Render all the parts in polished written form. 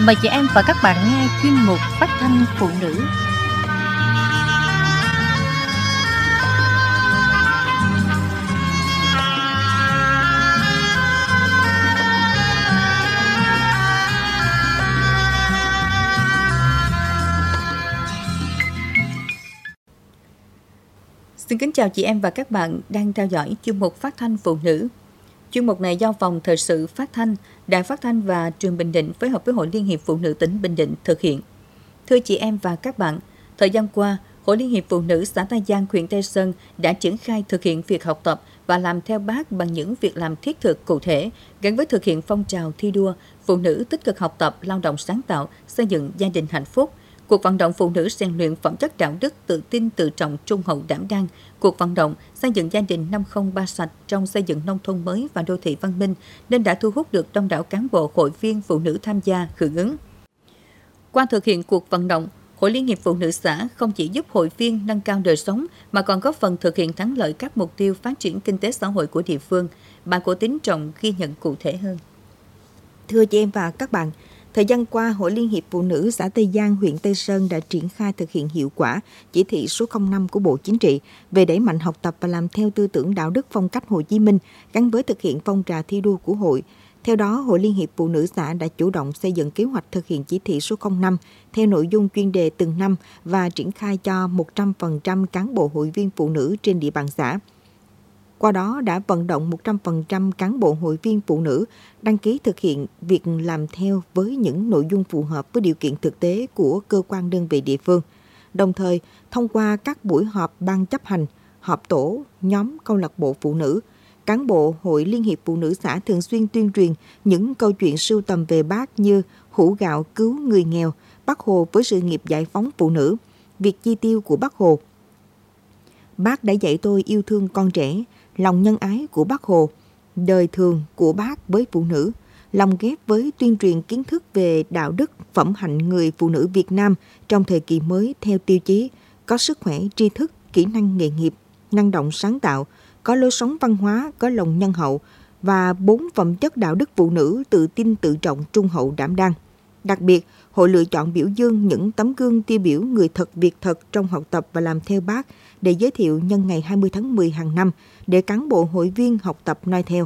Mời chị em và các bạn nghe chuyên mục Phát thanh phụ nữ. Xin kính chào chị em và các bạn đang theo dõi chuyên mục Phát thanh phụ nữ. Chuyên mục này do Phòng Thời sự Phát thanh, Đài Phát thanh và Truyền Bình Định phối hợp với Hội Liên hiệp Phụ nữ tỉnh Bình Định thực hiện. Thưa chị em và các bạn, thời gian qua, Hội Liên hiệp Phụ nữ xã Tây Giang, huyện Tây Sơn đã triển khai thực hiện việc học tập và làm theo Bác bằng những việc làm thiết thực cụ thể, gắn với thực hiện phong trào thi đua, phụ nữ tích cực học tập, lao động sáng tạo, xây dựng gia đình hạnh phúc. Cuộc vận động phụ nữ rèn luyện phẩm chất đạo đức, tự tin, tự trọng, trung hậu, đảm đang. Cuộc vận động xây dựng gia đình 503 sạch trong xây dựng nông thôn mới và đô thị văn minh nên đã thu hút được đông đảo cán bộ, hội viên phụ nữ tham gia hưởng ứng. Qua thực hiện cuộc vận động, Hội Liên hiệp Phụ nữ xã không chỉ giúp hội viên nâng cao đời sống mà còn góp phần thực hiện thắng lợi các mục tiêu phát triển kinh tế xã hội của địa phương. Bà Cổ Tín Trọng ghi nhận cụ thể hơn. Thưa chị em và các bạn, thời gian qua, Hội Liên hiệp Phụ nữ xã Tây Giang, huyện Tây Sơn đã triển khai thực hiện hiệu quả chỉ thị số 05 của Bộ Chính trị về đẩy mạnh học tập và làm theo tư tưởng đạo đức phong cách Hồ Chí Minh gắn với thực hiện phong trào thi đua của hội. Theo đó, Hội Liên hiệp Phụ nữ xã đã chủ động xây dựng kế hoạch thực hiện chỉ thị số 05 theo nội dung chuyên đề từng năm và triển khai cho 100% cán bộ hội viên phụ nữ trên địa bàn xã. Qua đó đã vận động 100% cán bộ hội viên phụ nữ đăng ký thực hiện việc làm theo với những nội dung phù hợp với điều kiện thực tế của cơ quan đơn vị địa phương. Đồng thời, thông qua các buổi họp ban chấp hành, họp tổ, nhóm câu lạc bộ phụ nữ, cán bộ Hội Liên hiệp Phụ nữ xã thường xuyên tuyên truyền những câu chuyện sưu tầm về Bác như hũ gạo cứu người nghèo, Bác Hồ với sự nghiệp giải phóng phụ nữ, việc chi tiêu của Bác Hồ. Bác đã dạy tôi yêu thương con trẻ, lòng nhân ái của Bác Hồ, đời thường của Bác với phụ nữ, lồng ghép với tuyên truyền kiến thức về đạo đức, phẩm hạnh người phụ nữ Việt Nam trong thời kỳ mới theo tiêu chí có sức khỏe, tri thức, kỹ năng nghề nghiệp, năng động sáng tạo, có lối sống văn hóa, có lòng nhân hậu và 4 phẩm chất đạo đức phụ nữ tự tin, tự trọng, trung hậu, đảm đang. Đặc biệt, hội lựa chọn biểu dương những tấm gương tiêu biểu người thật việc thật trong học tập và làm theo Bác để giới thiệu nhân ngày 20 tháng 10 hàng năm để cán bộ hội viên học tập noi theo.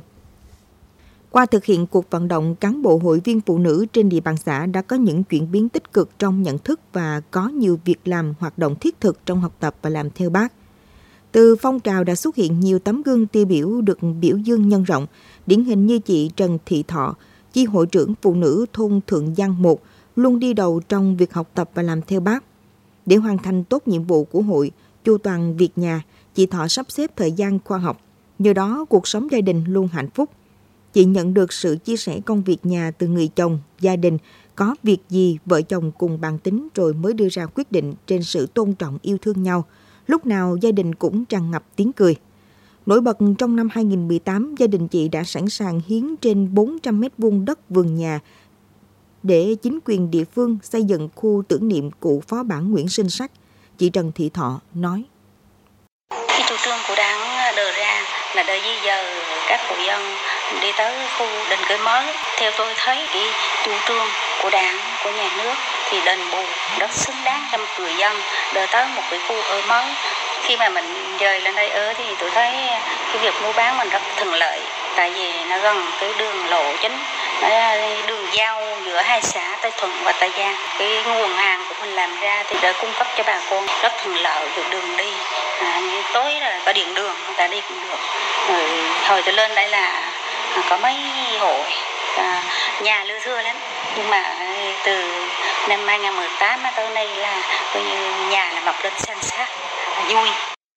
Qua thực hiện cuộc vận động, cán bộ hội viên phụ nữ trên địa bàn xã đã có những chuyển biến tích cực trong nhận thức và có nhiều việc làm hoạt động thiết thực trong học tập và làm theo Bác. Từ phong trào đã xuất hiện nhiều tấm gương tiêu biểu được biểu dương nhân rộng, điển hình như chị Trần Thị Thọ, chi hội trưởng phụ nữ thôn Thượng Giang 1, luôn đi đầu trong việc học tập và làm theo Bác. Để hoàn thành tốt nhiệm vụ của hội, chu toàn việc nhà, chị Thọ sắp xếp thời gian khoa học. Nhờ đó, cuộc sống gia đình luôn hạnh phúc. Chị nhận được sự chia sẻ công việc nhà từ người chồng, gia đình, có việc gì vợ chồng cùng bàn tính rồi mới đưa ra quyết định trên sự tôn trọng yêu thương nhau. Lúc nào gia đình cũng tràn ngập tiếng cười. Nổi bật trong năm 2018, gia đình chị đã sẵn sàng hiến trên 400 m² đất vườn nhà để chính quyền địa phương xây dựng khu tưởng niệm cụ phó bản Nguyễn Sinh Sắc. Chị Trần Thị Thọ nói. Cái chủ trương của Đảng đề ra là để di dời các hộ dân đi tới khu định cư mới. Theo tôi thấy cái chủ trương của Đảng, của nhà nước thì đền bù đất xứng đáng cho người dân để tới một cái khu ở mới. Khi mà mình dời lên đây ở thì tôi thấy cái việc mua bán mình rất thuận lợi, tại vì nó gần cái đường lộ chính, đường giao giữa hai xã Tây Thuận và Tây Giang. Cái nguồn hàng của mình làm ra thì để cung cấp cho bà con rất thuận lợi, được đường đi. Tối là có điện đường, người ta đi cũng được. Rồi hồi tôi lên đây là có mấy hộ nhà lưa thưa lắm, nhưng mà từ năm 2018 tới nay là coi như nhà là mọc lên san sát, vui.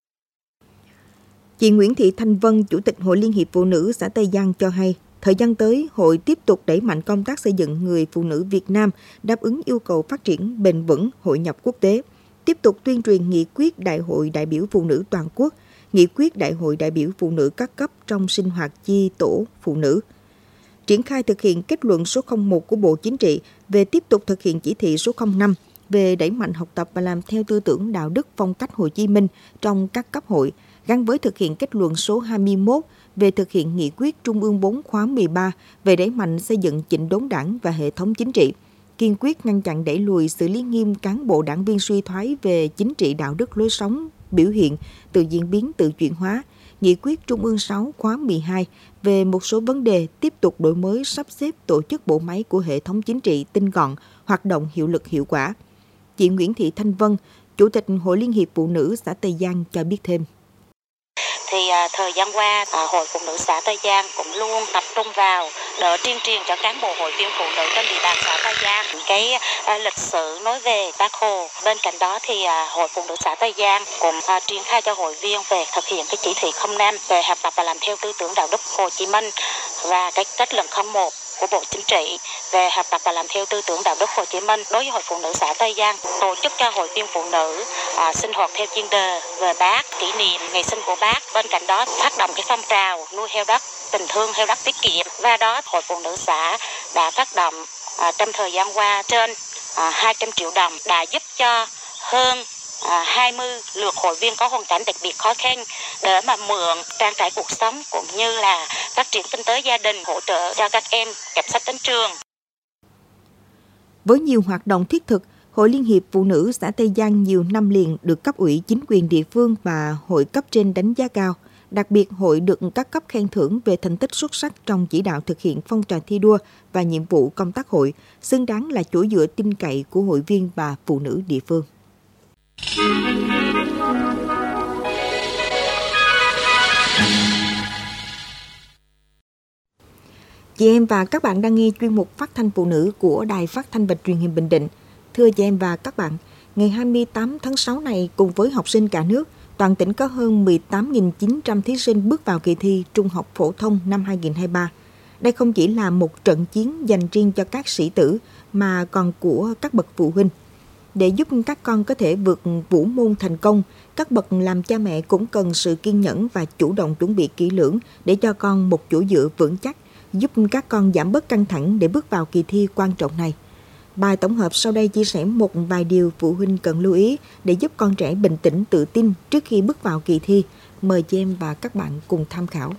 Chị Nguyễn Thị Thanh Vân, Chủ tịch Hội Liên hiệp Phụ nữ xã Tây Giang cho hay, thời gian tới, hội tiếp tục đẩy mạnh công tác xây dựng người phụ nữ Việt Nam đáp ứng yêu cầu phát triển bền vững, hội nhập quốc tế, tiếp tục tuyên truyền nghị quyết Đại hội đại biểu phụ nữ toàn quốc, nghị quyết Đại hội đại biểu phụ nữ các cấp trong sinh hoạt chi tổ phụ nữ. Triển khai thực hiện kết luận số 01 của Bộ Chính trị về tiếp tục thực hiện chỉ thị số 05 về đẩy mạnh học tập và làm theo tư tưởng đạo đức phong cách Hồ Chí Minh trong các cấp hội, gắn với thực hiện kết luận số 21 về thực hiện nghị quyết Trung ương 4 khóa 13 về đẩy mạnh xây dựng chỉnh đốn Đảng và hệ thống chính trị, kiên quyết ngăn chặn đẩy lùi xử lý nghiêm cán bộ đảng viên suy thoái về chính trị đạo đức lối sống, biểu hiện, tự diễn biến tự chuyển hóa, Nghị quyết Trung ương 6 khóa 12 về một số vấn đề tiếp tục đổi mới sắp xếp tổ chức bộ máy của hệ thống chính trị tinh gọn, hoạt động hiệu lực hiệu quả. Chị Nguyễn Thị Thanh Vân, Chủ tịch Hội Liên hiệp Phụ nữ xã Tây Giang cho biết thêm. Thời gian qua, Hội Phụ nữ xã Tây Giang cũng luôn tập trung vào đỡ tuyên truyền cho cán bộ hội viên phụ nữ trên địa bàn xã Tây Giang cái lịch sử nói về Bác Hồ. Bên cạnh đó thì Hội Phụ nữ xã Tây Giang cũng triển khai cho hội viên về thực hiện cái chỉ thị 05 về học tập và làm theo tư tưởng đạo đức Hồ Chí Minh và cái kết luận 01 của Bộ Chính trị về học tập và làm theo tư tưởng đạo đức Hồ Chí Minh. Đối với Hội Phụ nữ xã Tây Giang, tổ chức cho hội viên phụ nữ sinh hoạt theo chuyên đề về Bác, kỷ niệm ngày sinh của Bác. Bên cạnh đó phát động cái phong trào nuôi heo đất, tình thương heo đất tiết kiệm. Và đó Hội Phụ nữ xã đã phát động trong thời gian qua trên 200 triệu đồng đã giúp cho hơn 20 lượt hội viên có hoàn cảnh đặc biệt khó khăn để mà mượn trang trải cuộc sống cũng như là phát triển kinh tế gia đình, hỗ trợ cho các em kẹp sách đến trường. Với nhiều hoạt động thiết thực, Hội Liên hiệp Phụ nữ xã Tây Giang nhiều năm liền được cấp ủy chính quyền địa phương và hội cấp trên đánh giá cao. Đặc biệt, hội được các cấp khen thưởng về thành tích xuất sắc trong chỉ đạo thực hiện phong trào thi đua và nhiệm vụ công tác hội, xứng đáng là chỗ dựa tin cậy của hội viên và phụ nữ địa phương. Chị em và các bạn đang nghe chuyên mục Phát thanh Phụ nữ của Đài Phát thanh và Truyền hình Bình Định. Thưa chị em và các bạn, ngày 28 tháng 6 này cùng với học sinh cả nước, toàn tỉnh có hơn 18.900 thí sinh bước vào kỳ thi Trung học phổ thông năm 2023. Đây không chỉ là một trận chiến dành riêng cho các sĩ tử mà còn của các bậc phụ huynh. Để giúp các con có thể vượt vũ môn thành công, các bậc làm cha mẹ cũng cần sự kiên nhẫn và chủ động chuẩn bị kỹ lưỡng để cho con một chỗ dựa vững chắc, giúp các con giảm bớt căng thẳng để bước vào kỳ thi quan trọng này. Bài tổng hợp sau đây chia sẻ một vài điều phụ huynh cần lưu ý để giúp con trẻ bình tĩnh tự tin trước khi bước vào kỳ thi. Mời chị em và các bạn cùng tham khảo.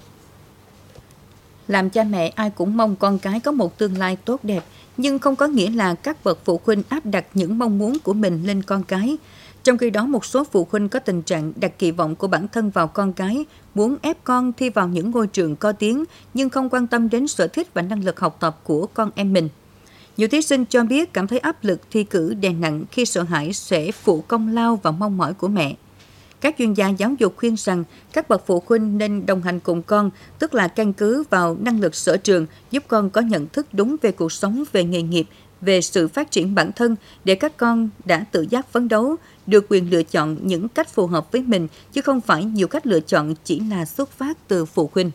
Làm cha mẹ ai cũng mong con cái có một tương lai tốt đẹp, nhưng không có nghĩa là các bậc phụ huynh áp đặt những mong muốn của mình lên con cái. Trong khi đó, một số phụ huynh có tình trạng đặt kỳ vọng của bản thân vào con cái, muốn ép con thi vào những ngôi trường có tiếng, nhưng không quan tâm đến sở thích và năng lực học tập của con em mình. Nhiều thí sinh cho biết cảm thấy áp lực thi cử đè nặng khi sợ hãi sẽ phụ công lao vào mong mỏi của mẹ. Các chuyên gia giáo dục khuyên rằng các bậc phụ huynh nên đồng hành cùng con, tức là căn cứ vào năng lực sở trường, giúp con có nhận thức đúng về cuộc sống, về nghề nghiệp, về sự phát triển bản thân, để các con đã tự giác phấn đấu, được quyền lựa chọn những cách phù hợp với mình, chứ không phải nhiều cách lựa chọn chỉ là xuất phát từ phụ huynh.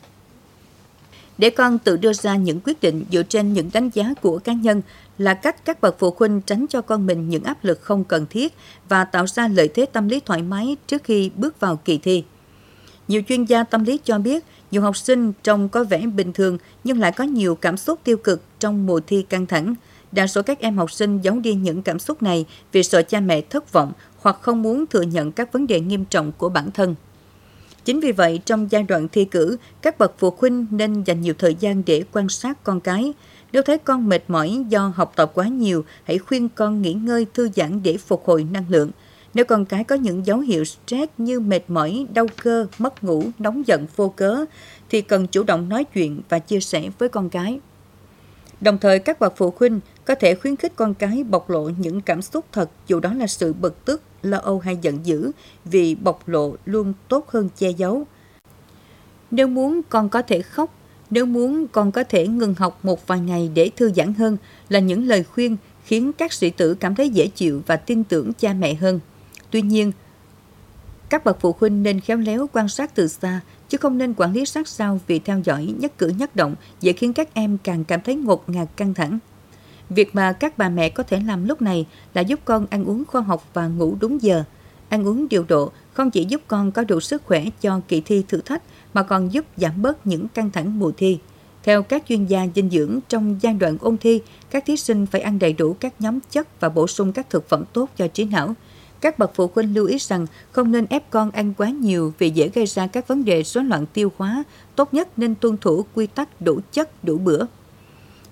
Để con tự đưa ra những quyết định dựa trên những đánh giá của cá nhân là cách các bậc phụ huynh tránh cho con mình những áp lực không cần thiết và tạo ra lợi thế tâm lý thoải mái trước khi bước vào kỳ thi. Nhiều chuyên gia tâm lý cho biết, nhiều học sinh trông có vẻ bình thường nhưng lại có nhiều cảm xúc tiêu cực trong mùa thi căng thẳng. Đa số các em học sinh giấu đi những cảm xúc này vì sợ cha mẹ thất vọng hoặc không muốn thừa nhận các vấn đề nghiêm trọng của bản thân. Chính vì vậy, trong giai đoạn thi cử, các bậc phụ huynh nên dành nhiều thời gian để quan sát con cái. Nếu thấy con mệt mỏi do học tập quá nhiều, hãy khuyên con nghỉ ngơi thư giãn để phục hồi năng lượng. Nếu con cái có những dấu hiệu stress như mệt mỏi, đau cơ, mất ngủ, nóng giận vô cớ, thì cần chủ động nói chuyện và chia sẻ với con cái. Đồng thời, các bậc phụ huynh có thể khuyến khích con cái bộc lộ những cảm xúc thật, dù đó là sự bực tức, lo âu hay giận dữ, vì bộc lộ luôn tốt hơn che giấu. Nếu muốn con có thể khóc, nếu muốn con có thể ngừng học một vài ngày để thư giãn hơn, là những lời khuyên khiến các sĩ tử cảm thấy dễ chịu và tin tưởng cha mẹ hơn. Tuy nhiên, các bậc phụ huynh nên khéo léo quan sát từ xa, chứ không nên quản lý sát sao, vì theo dõi nhất cử nhất động dễ khiến các em càng cảm thấy ngột ngạt căng thẳng. Việc mà các bà mẹ có thể làm lúc này là giúp con ăn uống khoa học và ngủ đúng giờ. Ăn uống điều độ không chỉ giúp con có đủ sức khỏe cho kỳ thi thử thách mà còn giúp giảm bớt những căng thẳng mùa thi. Theo các chuyên gia dinh dưỡng, trong giai đoạn ôn thi, các thí sinh phải ăn đầy đủ các nhóm chất và bổ sung các thực phẩm tốt cho trí não. Các bậc phụ huynh lưu ý rằng không nên ép con ăn quá nhiều vì dễ gây ra các vấn đề rối loạn tiêu hóa. Tốt nhất nên tuân thủ quy tắc đủ chất đủ bữa.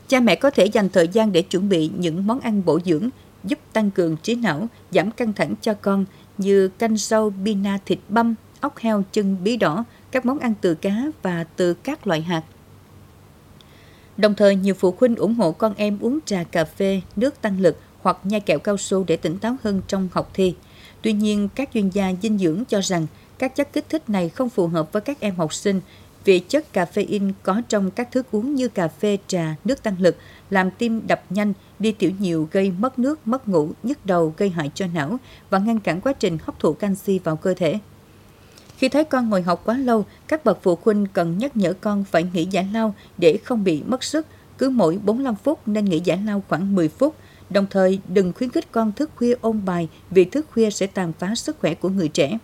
Cha mẹ có thể dành thời gian để chuẩn bị những món ăn bổ dưỡng giúp tăng cường trí não, giảm căng thẳng cho con như canh rau, pina, thịt băm, ốc heo, chân bí đỏ, các món ăn từ cá và từ các loại hạt. Đồng thời, nhiều phụ huynh ủng hộ con em uống trà cà phê, nước tăng lực hoặc nhai kẹo cao su để tỉnh táo hơn trong học thi. Tuy nhiên, các chuyên gia dinh dưỡng cho rằng các chất kích thích này không phù hợp với các em học sinh vì chất caffeine có trong các thức uống như cà phê, trà, nước tăng lực làm tim đập nhanh, đi tiểu nhiều gây mất nước, mất ngủ, nhức đầu, gây hại cho não và ngăn cản quá trình hấp thụ canxi vào cơ thể. Khi thấy con ngồi học quá lâu, các bậc phụ huynh cần nhắc nhở con phải nghỉ giải lao để không bị mất sức. Cứ mỗi 45 phút nên nghỉ giải lao khoảng 10 phút. Đồng thời, đừng khuyến khích con thức khuya ôn bài vì thức khuya sẽ tàn phá sức khỏe của người trẻ.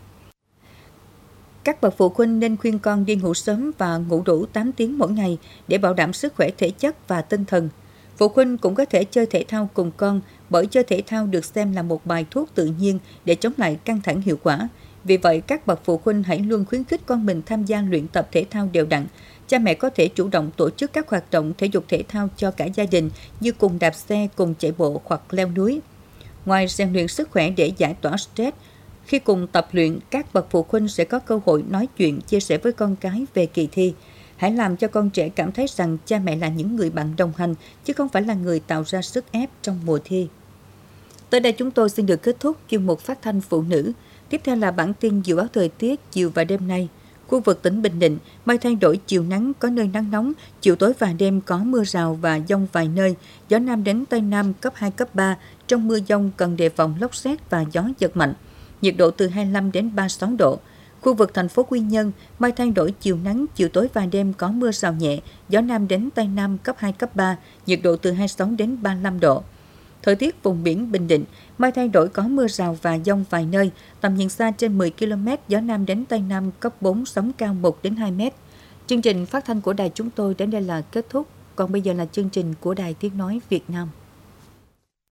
Các bậc phụ huynh nên khuyên con đi ngủ sớm và ngủ đủ 8 tiếng mỗi ngày để bảo đảm sức khỏe thể chất và tinh thần. Phụ huynh cũng có thể chơi thể thao cùng con bởi chơi thể thao được xem là một bài thuốc tự nhiên để chống lại căng thẳng hiệu quả. Vì vậy, các bậc phụ huynh hãy luôn khuyến khích con mình tham gia luyện tập thể thao đều đặn. Cha mẹ có thể chủ động tổ chức các hoạt động thể dục thể thao cho cả gia đình như cùng đạp xe, cùng chạy bộ hoặc leo núi. Ngoài rèn luyện sức khỏe để giải tỏa stress, khi cùng tập luyện, các bậc phụ huynh sẽ có cơ hội nói chuyện, chia sẻ với con cái về kỳ thi. Hãy làm cho con trẻ cảm thấy rằng cha mẹ là những người bạn đồng hành, chứ không phải là người tạo ra sức ép trong mùa thi. Tới đây chúng tôi xin được kết thúc chuyên mục phát thanh phụ nữ. Tiếp theo là bản tin dự báo thời tiết chiều và đêm nay. Khu vực tỉnh Bình Định, mây thay đổi, chiều nắng, có nơi nắng nóng, chiều tối và đêm có mưa rào và dông vài nơi, gió Nam đến Tây Nam cấp 2, cấp 3. Trong mưa dông cần đề phòng lốc sét và gió giật mạnh. Nhiệt độ từ 25 đến 36 độ. Khu vực thành phố Quy Nhơn, mây thay đổi, chiều nắng, chiều tối và đêm có mưa rào nhẹ, gió Nam đến Tây Nam cấp 2, cấp 3, nhiệt độ từ 26 đến 35 độ. Thời tiết vùng biển Bình Định, mây thay đổi, có mưa rào và dông vài nơi, tầm nhìn xa trên 10 km, gió Nam đến Tây Nam cấp 4, sóng cao 1 đến 2 mét. Chương trình phát thanh của đài chúng tôi đến đây là kết thúc, còn bây giờ là chương trình của Đài Tiếng Nói Việt Nam.